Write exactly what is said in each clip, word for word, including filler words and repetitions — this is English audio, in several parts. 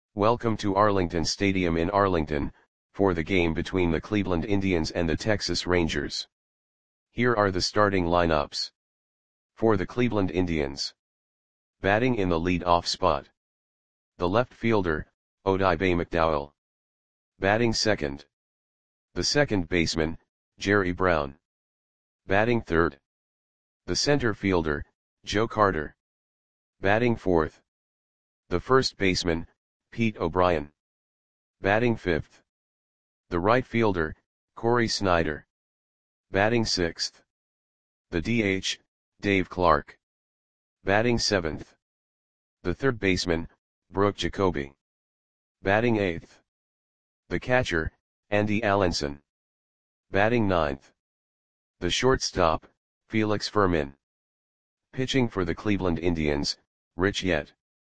Welcome to Arlington Stadium in Arlington, for the game between the Cleveland Indians and the Texas Rangers. Here are the starting lineups. For the Cleveland Indians. Batting in the lead-off spot. The left fielder, Odibe McDowell. Batting second. The second baseman, Jerry Brown. Batting third. The center fielder, Joe Carter. Batting fourth. The first baseman, Pete O'Brien. Batting fifth. The right fielder, Cory Snyder. Batting sixth. The D H, Dave Clark. Batting seventh. The third baseman, Brooke Jacoby. Batting eighth. The catcher, Andy Allenson. Batting ninth. The shortstop, Felix Fermin. Pitching for the Cleveland Indians, Rich Yett.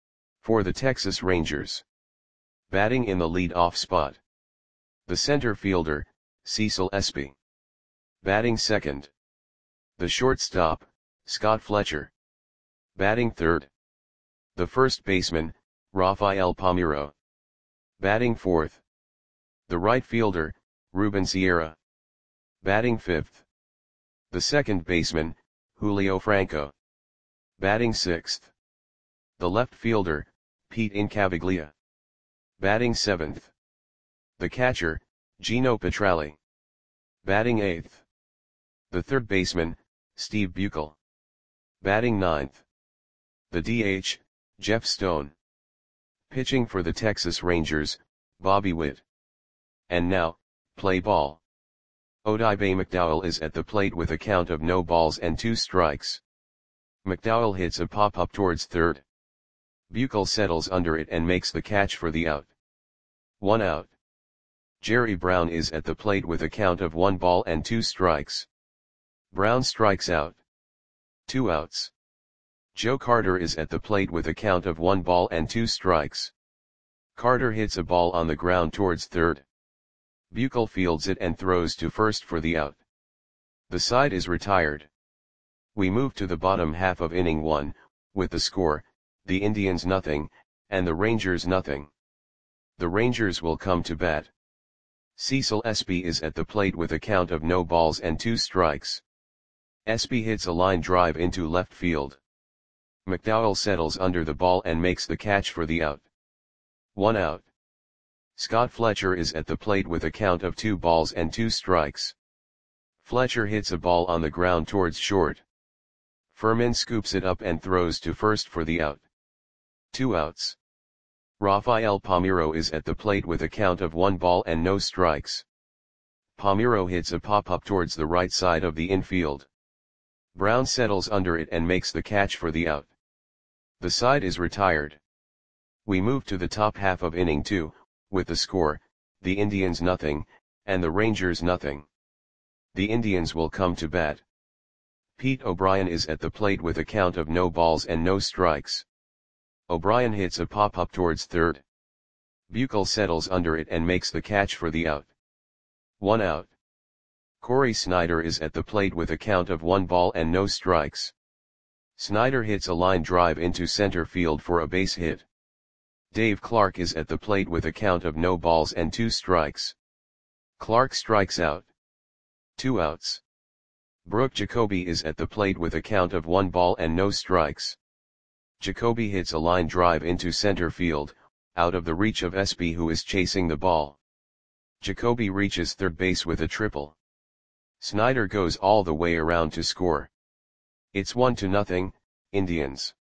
For the Texas Rangers. Batting in the lead-off spot. The center fielder, Cecil Espy. Batting second. The shortstop, Scott Fletcher. Batting third. The first baseman, Rafael Palmeiro. Batting fourth. The right fielder, Ruben Sierra. Batting fifth. The second baseman, Julio Franco. Batting sixth. The left fielder, Pete Incaviglia. Batting seventh. The catcher, Gino Petralli. Batting eighth. The third baseman, Steve Buechel. Batting ninth. The D H, Jeff Stone. Pitching for the Texas Rangers, Bobby Witt. And now, play ball. Odibe McDowell is at the plate with a count of no balls and two strikes. McDowell hits a pop-up towards third. Buechel settles under it and makes the catch for the out. One out. Jerry Brown is at the plate with a count of one ball and two strikes. Brown strikes out. Two outs. Joe Carter is at the plate with a count of one ball and two strikes. Carter hits a ball on the ground towards third. Buechel fields it and throws to first for the out. The side is retired. We move to the bottom half of inning one, with the score, the Indians nothing, and the Rangers nothing. The Rangers will come to bat. Cecil Espy is at the plate with a count of no balls and two strikes. Espy hits a line drive into left field. McDowell settles under the ball and makes the catch for the out. One out. Scott Fletcher is at the plate with a count of two balls and two strikes. Fletcher hits a ball on the ground towards short. Fermin scoops it up and throws to first for the out. Two outs. Rafael Palmeiro is at the plate with a count of one ball and no strikes. Palmeiro hits a pop-up towards the right side of the infield. Brown settles under it and makes the catch for the out. The side is retired. We move to the top half of inning two, with the score, the Indians nothing, and the Rangers nothing. The Indians will come to bat. Pete O'Brien is at the plate with a count of no balls and no strikes. O'Brien hits a pop-up towards third. Buechel settles under it and makes the catch for the out. One out. Cory Snyder is at the plate with a count of one ball and no strikes. Snyder hits a line drive into center field for a base hit. Dave Clark is at the plate with a count of no balls and two strikes. Clark strikes out. Two outs. Brooke Jacoby is at the plate with a count of one ball and no strikes. Jacoby hits a line drive into center field, out of the reach of Espy, who is chasing the ball. Jacoby reaches third base with a triple. Snyder goes all the way around to score. It's one to nothing, Indians.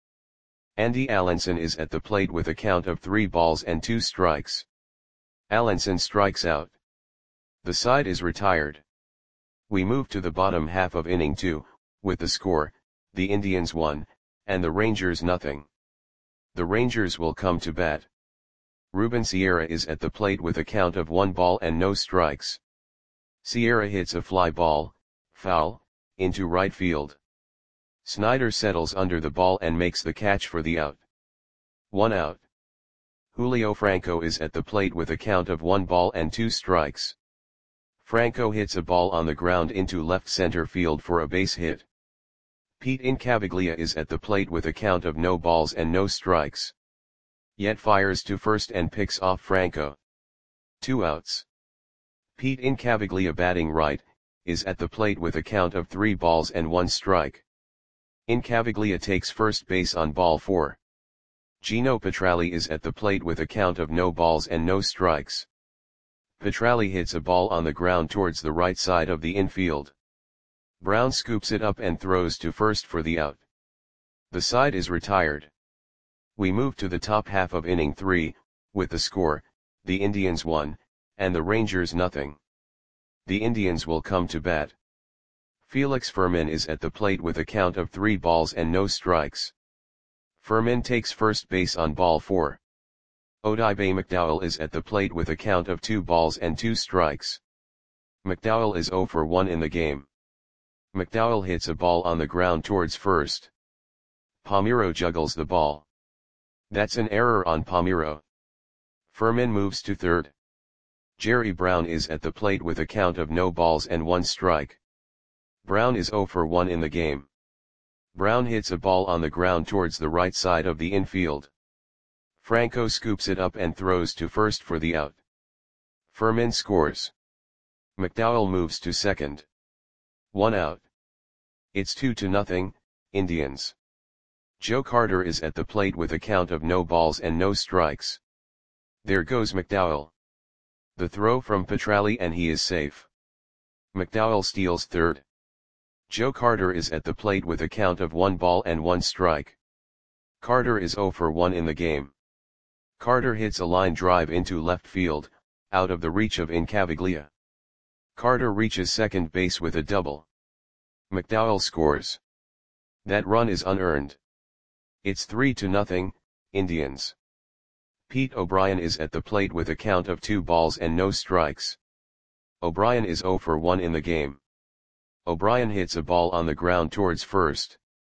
Andy Allenson is at the plate with a count of three balls and two strikes. Allenson strikes out. The side is retired. We move to the bottom half of inning two, with the score, the Indians one, and the Rangers nothing. The Rangers will come to bat. Ruben Sierra is at the plate with a count of one ball and no strikes. Sierra hits a fly ball, foul, into right field. Snyder settles under the ball and makes the catch for the out. One out. Julio Franco is at the plate with a count of one ball and two strikes. Franco hits a ball on the ground into left center field for a base hit. Pete Incaviglia is at the plate with a count of no balls and no strikes. Yet fires to first and picks off Franco. Two outs. Pete Incaviglia batting right, is at the plate with a count of three balls and one strike. Incaviglia takes first base on ball four. Gino Petralli is at the plate with a count of no balls and no strikes. Petralli hits a ball on the ground towards the right side of the infield. Brown scoops it up and throws to first for the out. The side is retired. We move to the top half of inning three, with the score, the Indians one, and the Rangers nothing. The Indians will come to bat. Felix Fermin is at the plate with a count of three balls and no strikes. Fermin takes first base on ball four. Odibe McDowell is at the plate with a count of two balls and two strikes. McDowell is oh for one in the game. McDowell hits a ball on the ground towards first. Palmeiro juggles the ball. That's an error on Palmeiro. Fermin moves to third. Jerry Brown is at the plate with a count of no balls and one strike. Brown is oh for one in the game. Brown hits a ball on the ground towards the right side of the infield. Franco scoops it up and throws to first for the out. Fermin scores. McDowell moves to second. One out. It's two to nothing, Indians. Joe Carter is at the plate with a count of no balls and no strikes. There goes McDowell. The throw from Petralli and he is safe. McDowell steals third. Joe Carter is at the plate with a count of one ball and one strike. Carter is oh for one in the game. Carter hits a line drive into left field, out of the reach of Incaviglia. Carter reaches second base with a double. McDowell scores. That run is unearned. It's three to nothing, Indians. Pete O'Brien is at the plate with a count of two balls and no strikes. O'Brien is oh for one in the game. O'Brien hits a ball on the ground towards first.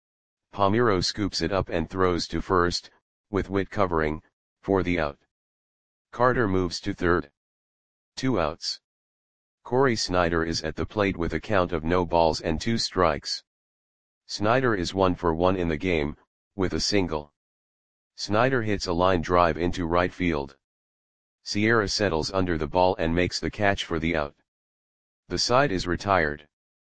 Palmeiro scoops it up and throws to first, with Witt covering, for the out. Carter moves to third. Two outs. Corey Snyder is at the plate with a count of no balls and two strikes. Snyder is one for one in the game, with a single. Snyder hits a line drive into right field. Sierra settles under the ball and makes the catch for the out. The side is retired.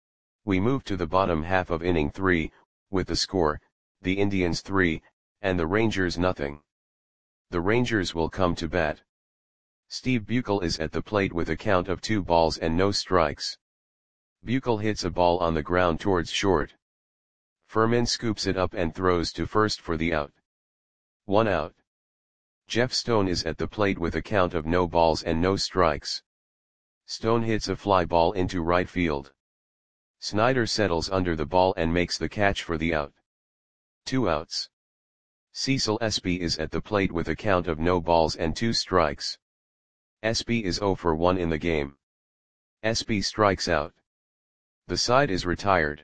We move to the bottom half of inning three, with the score, the Indians three, and the Rangers nothing. The Rangers will come to bat. Steve Buechel is at the plate with a count of two balls and no strikes. Buechel hits a ball on the ground towards short. Fermin scoops it up and throws to first for the out. One out. Jeff Stone is at the plate with a count of no balls and no strikes. Stone hits a fly ball into right field. Snyder settles under the ball and makes the catch for the out. Two outs. Cecil Espy is at the plate with a count of no balls and two strikes. Espy is oh for one in the game. Espy strikes out. The side is retired.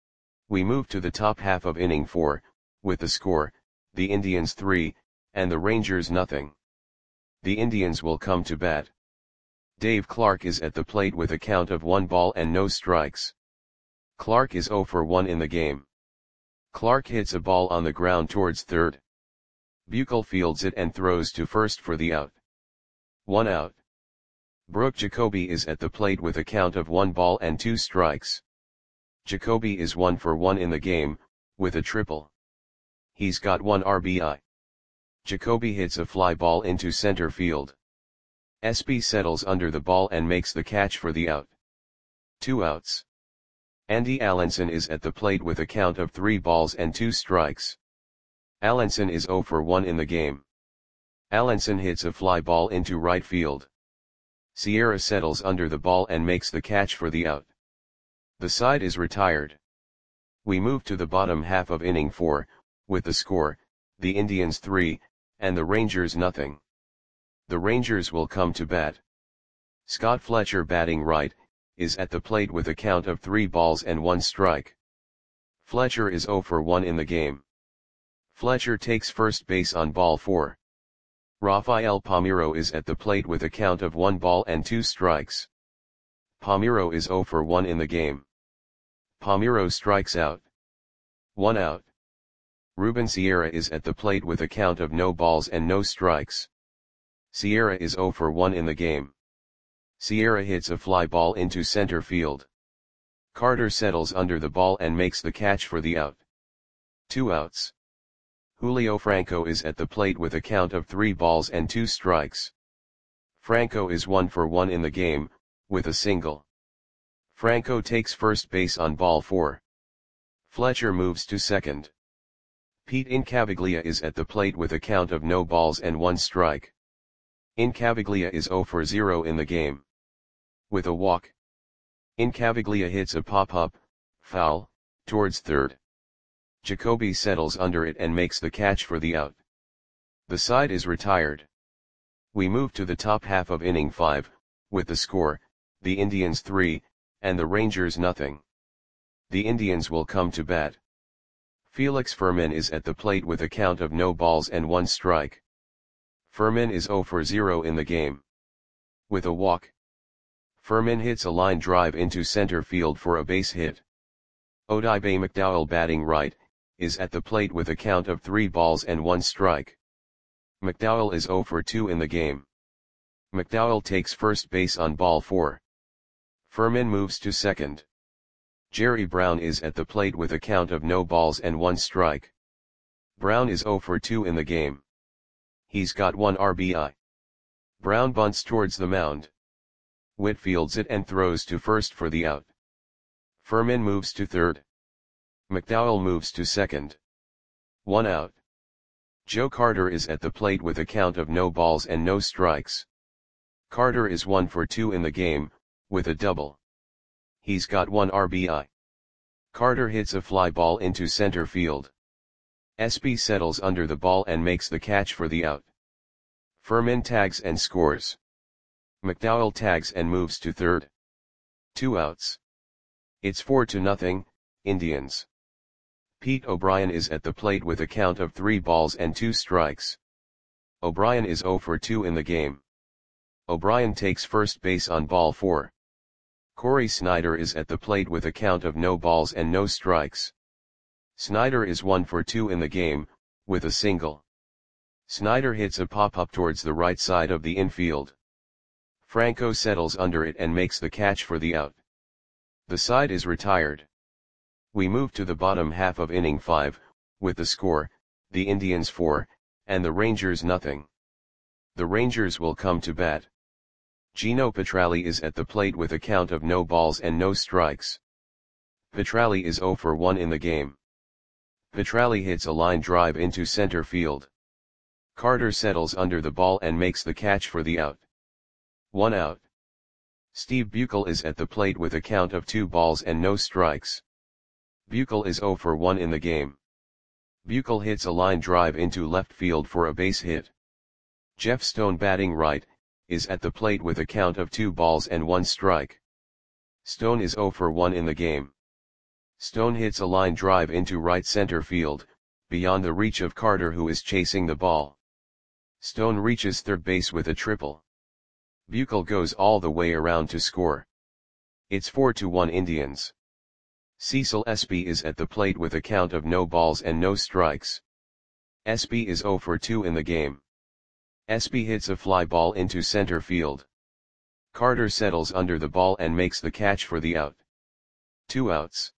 We move to the top half of inning four, with the score, the Indians three, and the Rangers nothing. The Indians will come to bat. Dave Clark is at the plate with a count of one ball and no strikes. Clark is oh for one in the game. Clark hits a ball on the ground towards third. Buechel fields it and throws to first for the out. One out. Brooke Jacoby is at the plate with a count of one ball and two strikes. Jacoby is one for one in the game, with a triple. He's got one R B I. Jacoby hits a fly ball into center field. Espy settles under the ball and makes the catch for the out. Two outs. Andy Allenson is at the plate with a count of three balls and two strikes. Allenson is oh for one in the game. Allenson hits a fly ball into right field. Sierra settles under the ball and makes the catch for the out. The side is retired. We move to the bottom half of inning four, with the score, the Indians three, and the Rangers nothing. The Rangers will come to bat. Scott Fletcher batting right, is at the plate with a count of three balls and one strike. Fletcher is oh for one in the game. Fletcher takes first base on ball four. Rafael Palmeiro is at the plate with a count of one ball and two strikes. Palmeiro is oh for one in the game. Palmeiro strikes out. One out. Ruben Sierra is at the plate with a count of no balls and no strikes. Sierra is zero for one in the game. Sierra hits a fly ball into center field. Carter settles under the ball and makes the catch for the out. Two outs. Julio Franco is at the plate with a count of three balls and two strikes. Franco is one for one in the game, with a single. Franco takes first base on ball four. Fletcher moves to second. Pete Incaviglia is at the plate with a count of no balls and one strike. Incaviglia is zero for zero in the game. With a walk. Incaviglia hits a pop-up, foul, towards third. Jacoby settles under it and makes the catch for the out. The side is retired. We move to the top half of inning five, with the score, the Indians three, and the Rangers nothing. The Indians will come to bat. Felix Fermin is at the plate with a count of no balls and one strike. Fermin is zero for zero in the game. With a walk. Fermin hits a line drive into center field for a base hit. Odibe McDowell, batting right, is at the plate with a count of three balls and one strike. McDowell is zero for two in the game. McDowell takes first base on ball four. Fermin moves to second. Jerry Brown is at the plate with a count of no balls and one strike. Brown is zero for two in the game. He's got one R B I. Brown bunts towards the mound. Witt fields it and throws to first for the out. Fermin moves to third. McDowell moves to second. One out. Joe Carter is at the plate with a count of no balls and no strikes. Carter is one for two in the game, with a double. He's got one R B I. Carter hits a fly ball into center field. S B settles under the ball and makes the catch for the out. Fermin tags and scores. McDowell tags and moves to third. Two outs. It's four to nothing, Indians. Pete O'Brien is at the plate with a count of three balls and two strikes. O'Brien is zero for two in the game. O'Brien takes first base on ball four. Corey Snyder is at the plate with a count of no balls and no strikes. Snyder is one for two in the game, with a single. Snyder hits a pop-up towards the right side of the infield. Franco settles under it and makes the catch for the out. The side is retired. We move to the bottom half of inning five, with the score, the Indians four, and the Rangers nothing. The Rangers will come to bat. Gino Petralli is at the plate with a count of no balls and no strikes. Petralli is zero for one in the game. Petralli hits a line drive into center field. Carter settles under the ball and makes the catch for the out. One out. Steve Buechel is at the plate with a count of two balls and no strikes. Buechel is zero for one in the game. Buechel hits a line drive into left field for a base hit. Jeff Stone, batting right, is at the plate with a count of two balls and one strike. Stone is zero for one in the game. Stone hits a line drive into right center field, beyond the reach of Carter, who is chasing the ball. Stone reaches third base with a triple. Buechel goes all the way around to score. It's four to one Indians. Cecil Espy is at the plate with a count of no balls and no strikes. Espy is zero for two in the game. Espy hits a fly ball into center field. Carter settles under the ball and makes the catch for the out. Two outs.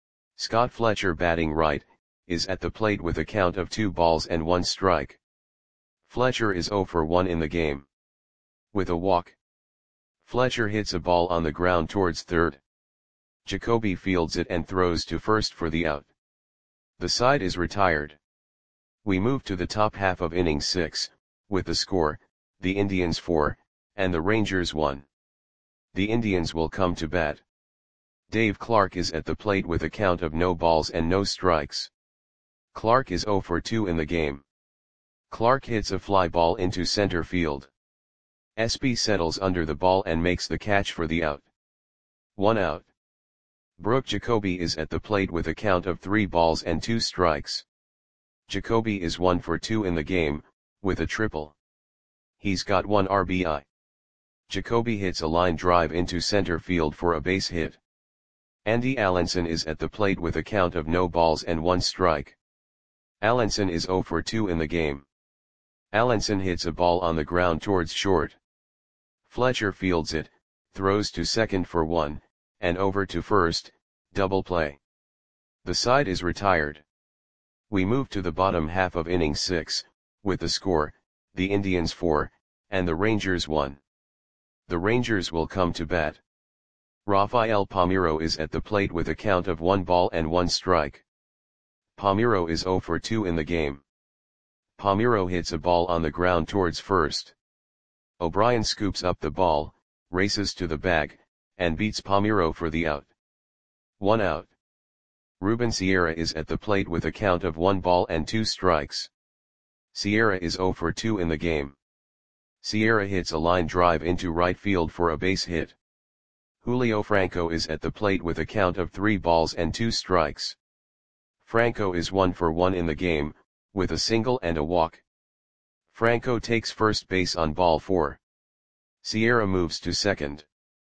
Scott Fletcher, batting right, is at the plate with a count of two balls and one strike. Fletcher is zero for one in the game. With a walk. Fletcher hits a ball on the ground towards third. Jacoby fields it and throws to first for the out. The side is retired. We move to the top half of inning six, with the score, the Indians four, and the Rangers one. The Indians will come to bat. Dave Clark is at the plate with a count of no balls and no strikes. Clark is zero for two in the game. Clark hits a fly ball into center field. Espy settles under the ball and makes the catch for the out. One out. Brooke Jacoby is at the plate with a count of three balls and two strikes. Jacoby is one for two in the game, with a triple. He's got one R B I. Jacoby hits a line drive into center field for a base hit. Andy Allenson is at the plate with a count of no balls and one strike. Allenson is zero for two in the game. Allenson hits a ball on the ground towards short. Fletcher fields it, throws to second for one, and over to first, double play. The side is retired. We move to the bottom half of inning six, with the score, the Indians four, and the Rangers one. The Rangers will come to bat. Rafael Palmeiro is at the plate with a count of one ball and one strike. Palmeiro is zero for two in the game. Palmeiro hits a ball on the ground towards first. O'Brien scoops up the ball, races to the bag, and beats Palmeiro for the out. One out. Ruben Sierra is at the plate with a count of one ball and two strikes. Sierra is zero for two in the game. Sierra hits a line drive into right field for a base hit. Julio Franco is at the plate with a count of three balls and two strikes. Franco is one for one in the game, with a single and a walk. Franco takes first base on ball four. Sierra moves to second.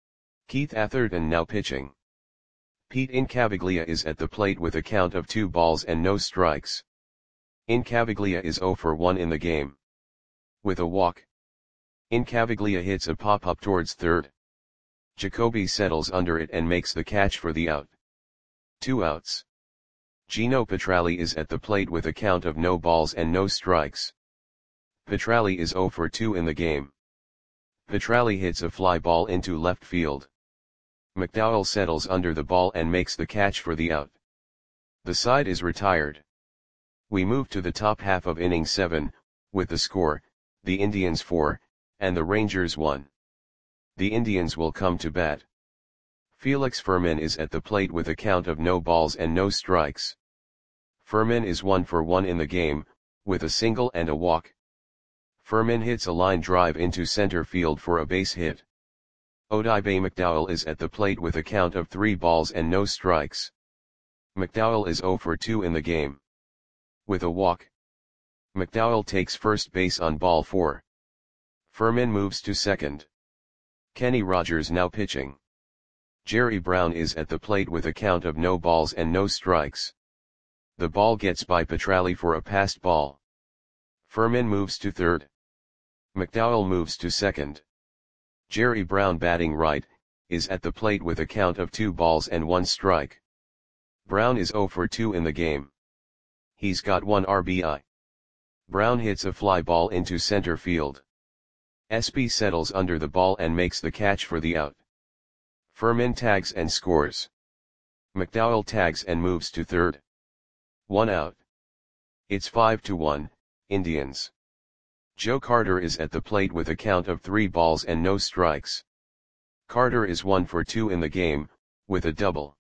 Keith Atherton now pitching. Pete Incaviglia is at the plate with a count of two balls and no strikes. Incaviglia is zero for one in the game. With a walk. Incaviglia hits a pop-up towards third. Jacoby settles under it and makes the catch for the out. Two outs. Gino Petralli is at the plate with a count of no balls and no strikes. Petralli is zero for two in the game. Petralli hits a fly ball into left field. McDowell settles under the ball and makes the catch for the out. The side is retired. We move to the top half of inning seven, with the score, the Indians four, and the Rangers one. The Indians will come to bat. Felix Fermin is at the plate with a count of no balls and no strikes. Fermin is one for one in the game, with a single and a walk. Fermin hits a line drive into center field for a base hit. Odibe McDowell is at the plate with a count of three balls and no strikes. McDowell is zero for two in the game. With a walk. McDowell takes first base on ball four. Fermin moves to second. Kenny Rogers now pitching. Jerry Brown is at the plate with a count of no balls and no strikes. The ball gets by Petralli for a passed ball. Fermin moves to third. McDowell moves to second. Jerry Brown batting right, is at the plate with a count of two balls and one strike. Brown is zero for two in the game. He's got one R B I. Brown hits a fly ball into center field. Espy settles under the ball and makes the catch for the out. Fermin tags and scores. McDowell tags and moves to third. One out. It's five to one, Indians. Joe Carter is at the plate with a count of three balls and no strikes. Carter is one for two in the game, with a double.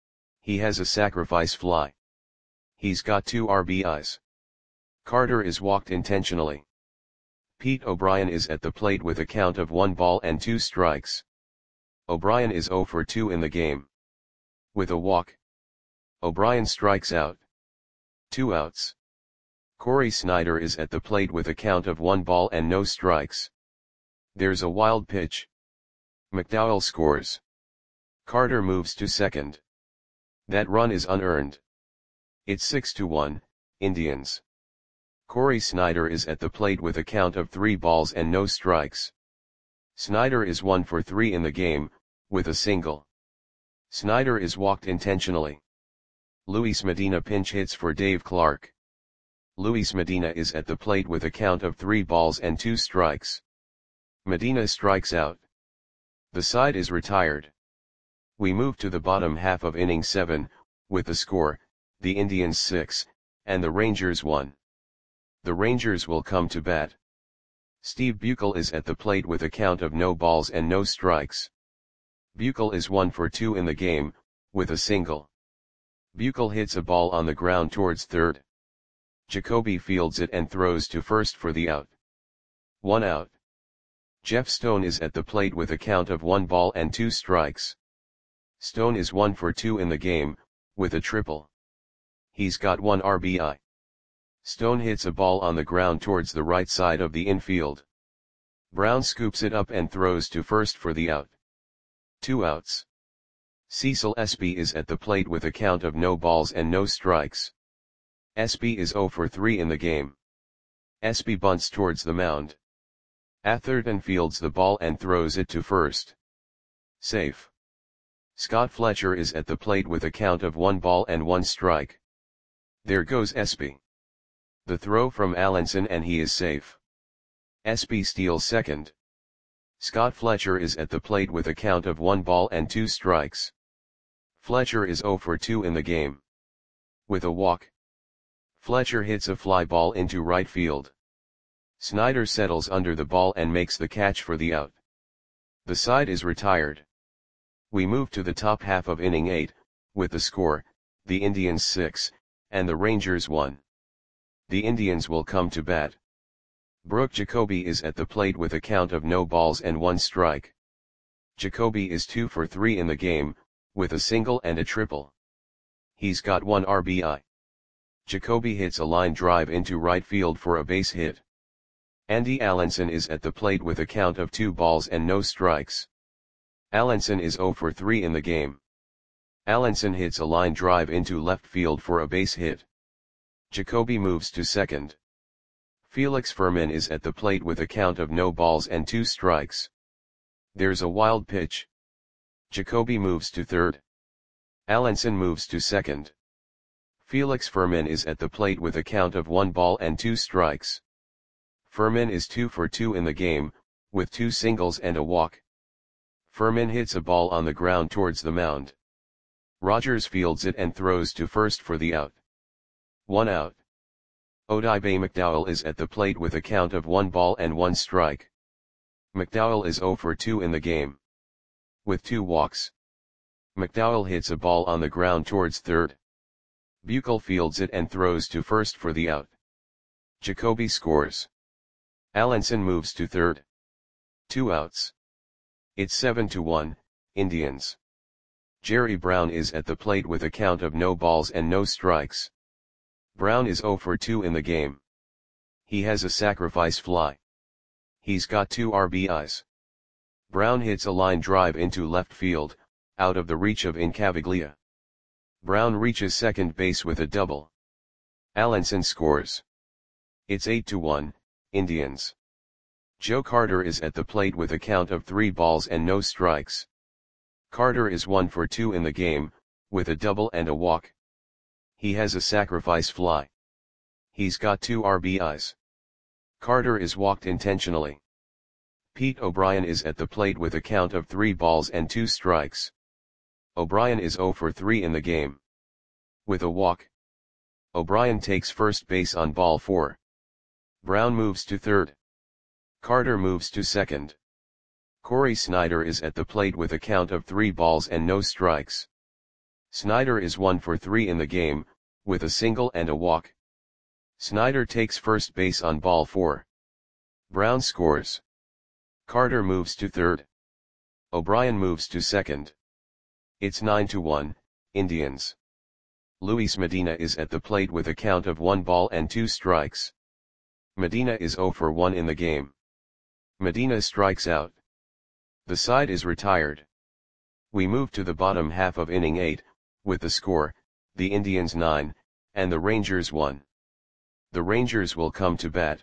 He has a sacrifice fly. He's got two R B Is. Carter is walked intentionally. Pete O'Brien is at the plate with a count of one ball and two strikes. O'Brien is zero for two in the game. With a walk. O'Brien strikes out. Two outs. Corey Snyder is at the plate with a count of one ball and no strikes. There's a wild pitch. McDowell scores. Carter moves to second. That run is unearned. It's six to one, Indians. Corey Snyder is at the plate with a count of three balls and no strikes. Snyder is one for three in the game, with a single. Snyder is walked intentionally. Luis Medina pinch hits for Dave Clark. Luis Medina is at the plate with a count of three balls and two strikes. Medina strikes out. The side is retired. We move to the bottom half of inning seven, with the score, the Indians six, and the Rangers one. The Rangers will come to bat. Steve Buechel is at the plate with a count of no balls and no strikes. Buechel is one for two in the game, with a single. Buechel hits a ball on the ground towards third. Jacoby fields it and throws to first for the out. One out. Jeff Stone is at the plate with a count of one ball and two strikes. Stone is one for two in the game, with a triple. He's got one R B I. Stone hits a ball on the ground towards the right side of the infield. Brown scoops it up and throws to first for the out. Two outs. Cecil Espy is at the plate with a count of no balls and no strikes. S B is zero for three in the game. S B bunts towards the mound. Atherton fields the ball and throws it to first. Safe. Scott Fletcher is at the plate with a count of one ball and one strike. There goes S B. The throw from Allenson and he is safe. S B steals second. Scott Fletcher is at the plate with a count of one ball and two strikes. Fletcher is zero for two in the game. With a walk, Fletcher hits a fly ball into right field. Snyder settles under the ball and makes the catch for the out. The side is retired. We move to the top half of inning eight, with the score, the Indians six, and the Rangers one. The Indians will come to bat. Brooke Jacoby is at the plate with a count of no balls and one strike. Jacoby is two for three in the game, with a single and a triple. He's got one R B I. Jacoby hits a line drive into right field for a base hit. Andy Allenson is at the plate with a count of two balls and no strikes. Allenson is zero for three in the game. Allenson hits a line drive into left field for a base hit. Jacoby moves to second. Felix Fermin is at the plate with a count of no balls and two strikes. There's a wild pitch. Jacoby moves to third. Allenson moves to second. Felix Fermin is at the plate with a count of one ball and two strikes. Fermin is two for two in the game, with two singles and a walk. Fermin hits a ball on the ground towards the mound. Rogers fields it and throws to first for the out. One out. Odibe McDowell is at the plate with a count of one ball and one strike. McDowell is zero for two in the game. With two walks, McDowell hits a ball on the ground towards third. Buechel fields it and throws to first for the out. Jacoby scores. Allenson moves to third. Two outs. It's seven to one, Indians. Jerry Brown is at the plate with a count of no balls and no strikes. Brown is zero for two in the game. He has a sacrifice fly. He's got two R B Is. Brown hits a line drive into left field, out of the reach of Incaviglia. Brown reaches second base with a double. Allenson scores. It's eight to one, Indians. Joe Carter is at the plate with a count of three balls and no strikes. Carter is one for two in the game, with a double and a walk. He has a sacrifice fly. He's got two R B Is. Carter is walked intentionally. Pete O'Brien is at the plate with a count of three balls and two strikes. O'Brien is zero for three in the game. With a walk, O'Brien takes first base on ball four. Brown moves to third. Carter moves to second. Corey Snyder is at the plate with a count of three balls and no strikes. Snyder is one for three in the game, with a single and a walk. Snyder takes first base on ball four. Brown scores. Carter moves to third. O'Brien moves to second. It's nine to one, Indians. Luis Medina is at the plate with a count of one ball and two strikes. Medina is zero for one in the game. Medina strikes out. The side is retired. We move to the bottom half of inning eight, with the score, the Indians nine, and the Rangers one. The Rangers will come to bat.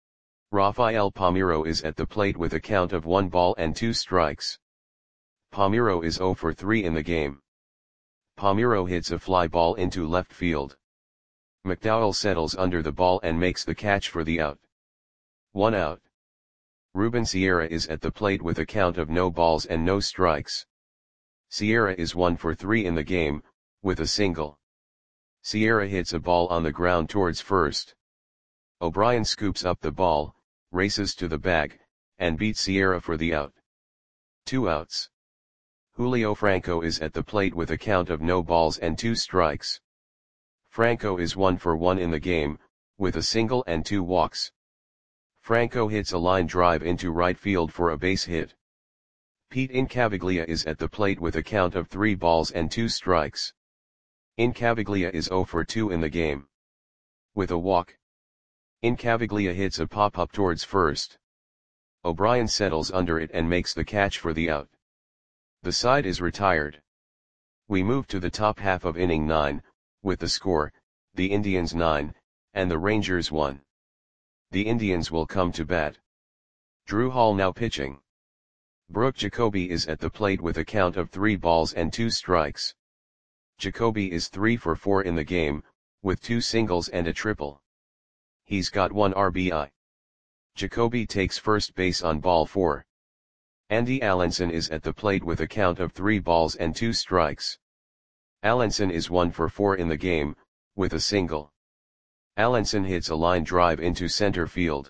Rafael Palmeiro is at the plate with a count of one ball and two strikes. Palmeiro is zero for three in the game. Palmeiro hits a fly ball into left field. McDowell settles under the ball and makes the catch for the out. One out. Ruben Sierra is at the plate with a count of no balls and no strikes. Sierra is one for three in the game, with a single. Sierra hits a ball on the ground towards first. O'Brien scoops up the ball, races to the bag, and beats Sierra for the out. Two outs. Julio Franco is at the plate with a count of no balls and two strikes. Franco is one for one in the game, with a single and two walks. Franco hits a line drive into right field for a base hit. Pete Incaviglia is at the plate with a count of three balls and two strikes. Incaviglia is zero for two in the game. With a walk, Incaviglia hits a pop-up towards first. O'Brien settles under it and makes the catch for the out. The side is retired. We move to the top half of inning nine, with the score, the Indians nine, and the Rangers one. The Indians will come to bat. Drew Hall now pitching. Brooke Jacoby is at the plate with a count of three balls and two strikes. Jacoby is three for four in the game, with two singles and a triple. He's got one R B I. Jacoby takes first base on ball four. Andy Allenson is at the plate with a count of three balls and two strikes. Allenson is one for four in the game, with a single. Allenson hits a line drive into center field.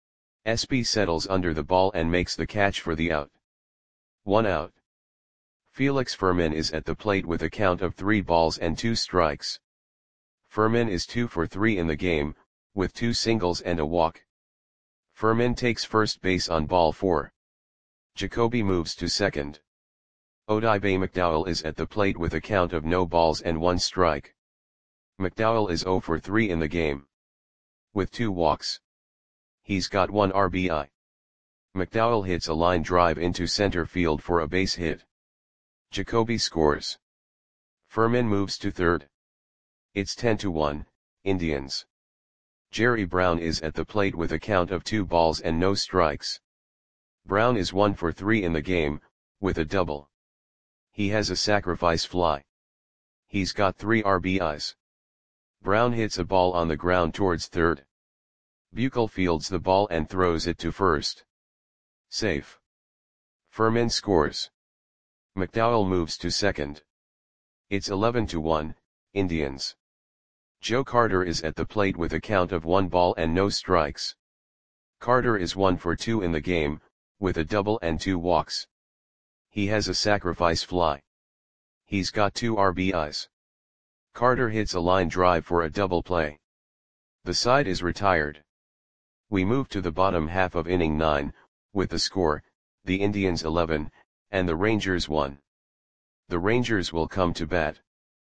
S B settles under the ball and makes the catch for the out. One out. Felix Fermin is at the plate with a count of three balls and two strikes. Fermin is two for three in the game, with two singles and a walk. Fermin takes first base on ball four. Jacoby moves to second. Odibe McDowell is at the plate with a count of no balls and one strike. McDowell is zero for three in the game, with two walks. He's got one R B I. McDowell hits a line drive into center field for a base hit. Jacoby scores. Fermin moves to third. It's ten to one, Indians. Jerry Brown is at the plate with a count of two balls and no strikes. Brown is one for three in the game, with a double. He has a sacrifice fly. He's got three R B Is. Brown hits a ball on the ground towards third. Buechel fields the ball and throws it to first. Safe. Fermin scores. McDowell moves to second. It's eleven to one, Indians. Joe Carter is at the plate with a count of one ball and no strikes. Carter is one for two in the game, with a double and two walks. He has a sacrifice fly. He's got two R B Is. Carter hits a line drive for a double play. The side is retired. We move to the bottom half of inning nine, with the score, the Indians eleven, and the Rangers one. The Rangers will come to bat.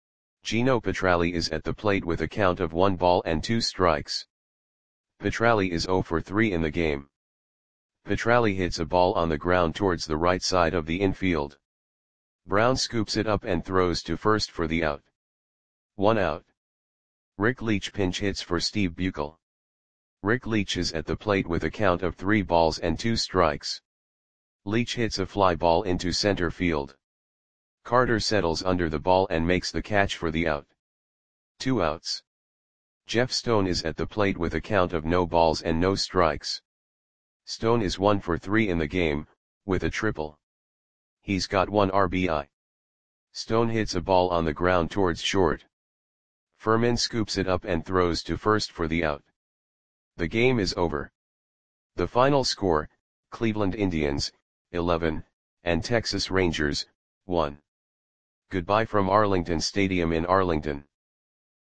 Gino Petralli is at the plate with a count of one ball and two strikes. Petralli is zero for three in the game. Petralli hits a ball on the ground towards the right side of the infield. Brown scoops it up and throws to first for the out. One out. Rick Leach pinch hits for Steve Buechel. Rick Leach is at the plate with a count of three balls and two strikes. Leach hits a fly ball into center field. Carter settles under the ball and makes the catch for the out. Two outs. Jeff Stone is at the plate with a count of no balls and no strikes. Stone is one for three in the game, with a triple. He's got one R B I. Stone hits a ball on the ground towards short. Fermin scoops it up and throws to first for the out. The game is over. The final score, Cleveland Indians, eleven, and Texas Rangers, one. Goodbye from Arlington Stadium in Arlington.